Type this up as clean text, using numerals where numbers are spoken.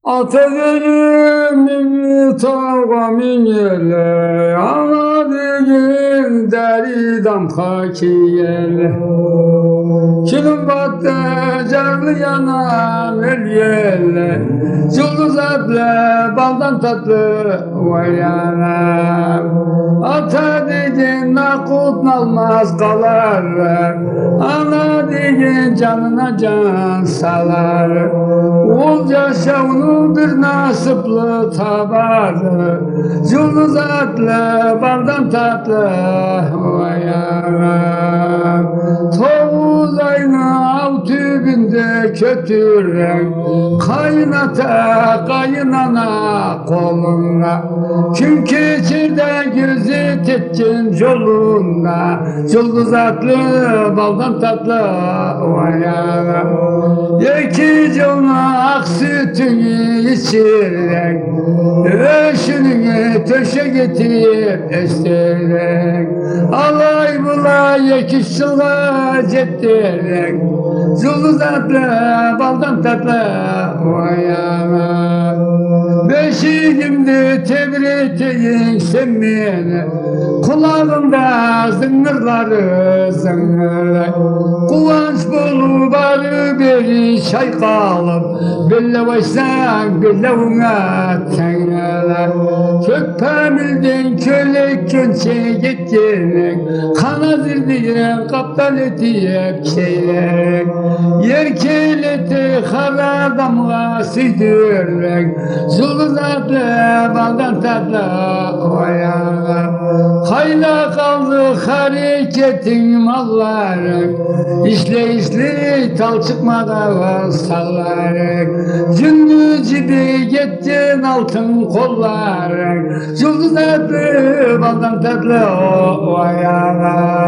Atölyemin tağamın yele, ana digin deridam haki yele. Kilim battı carlı yanam el yele, Yıldız adlı baldan tatlı vay yanam. Ata digin nakut nalmaz kalar, ana digin canına can salar. Olca şavnu bir nasipli tabarı, Yıldız adlı baldan tatlı vay anam. Tovuz ayını av tübünde kötürek, Kaynata kaynana koluna, Kim keçirde gözü tetkin yoluna, Yıldız adlı baldan tatlı vay anam. İki cana ak sütünü içirek, Öşünü töşe getirip estirek, Alay bulay yekişçıla cettirek, Yıldız adlı baldan tatlı vay anam. Beşiğimde tebreteyin sen beni, Kulağımda zıngırları zıngırlar, Kuvanç bolu barı beri şaykalım, Belle başsan belle una tengeler. Kökpemilden köle könçe gittirek, Kana zirdiyen kaptan etiyep şeylerek, Yerkeleti kara damla sürdürek, Yıldız adlı baldan tatlı vay anam. Kayla kaldı hareketin malları, İşle tal çıkmadan sallarak, Gündüz gibi gittin altın kolları, Yıldız adlı baldan tatlı vay anam.